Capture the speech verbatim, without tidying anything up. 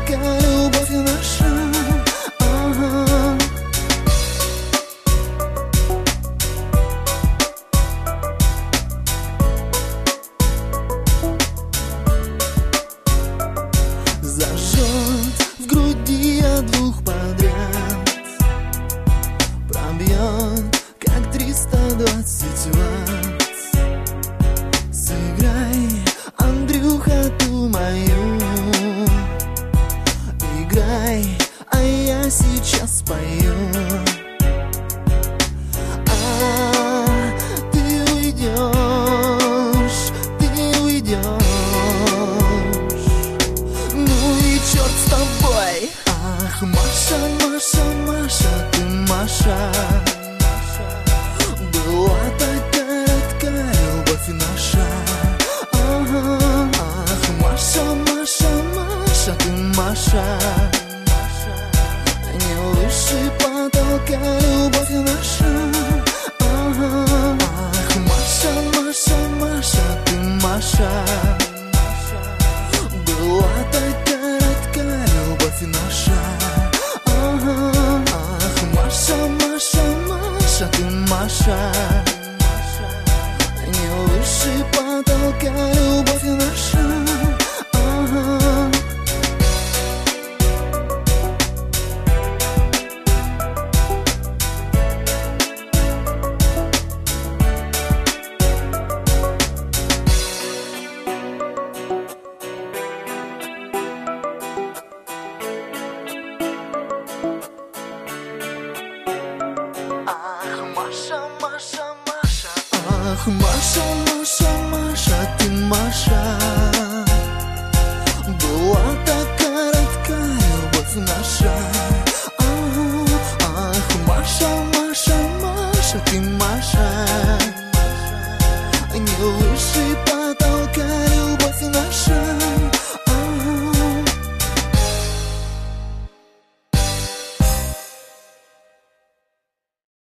такая любовь наша. Ага. Зажжет в груди от двух подряд, пробьет как триста двадцать ватт. Сыграй, Андрюха, ту мою, играй, а я сейчас пою. А ты уйдешь, ты уйдешь, ну и черт с тобой. Ах, Маша, Маша, Маша, ты Маша, была такая, такая любовь наша. Ага. Ах, Маша, Маша, Маша, ты Маша, не выше потолка любовь наша. Ага. Ах, Маша, Маша, Маша, ты Маша, была такая, такая любовь наша. Ага. Ах, Маша, Маша, Маша, ты Маша, не выше потолка любовь наша. Ага. Ах, Маша, Маша, Маша, ах, Маша, Маша, Маша, ты Маша, была такая, такая любовь наша. Ах, Маша, Маша, Маша, ты Маша, не выше